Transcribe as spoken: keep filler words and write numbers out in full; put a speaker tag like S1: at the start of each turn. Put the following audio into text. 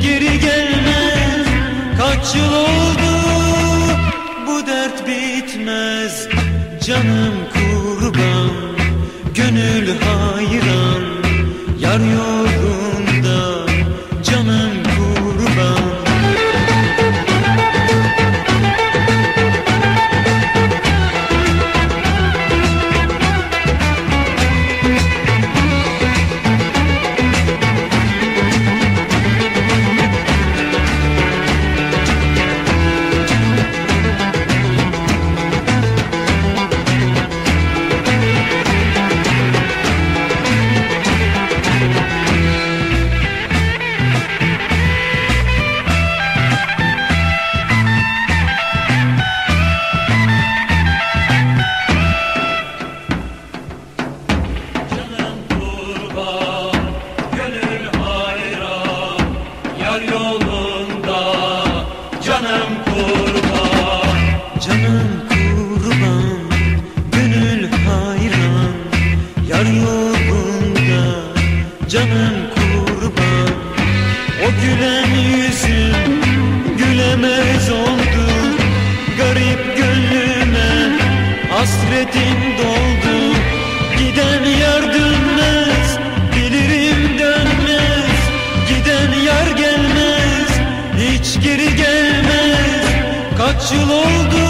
S1: geri gelmez. Kaç yıl oldu bu dert bitmez. Canım kurban, gönül hayran, yar yolunda canım kurban. Canım kurban, gönül hayran, yar yolunda canım kurban. O gülen yüzüm gülemez oldu, garip gönlüme hasretim doldu. Giden yar dönmez, bilirim dönmez, giden yar gelmez, hiç geri gelmez. Kaç yıl oldu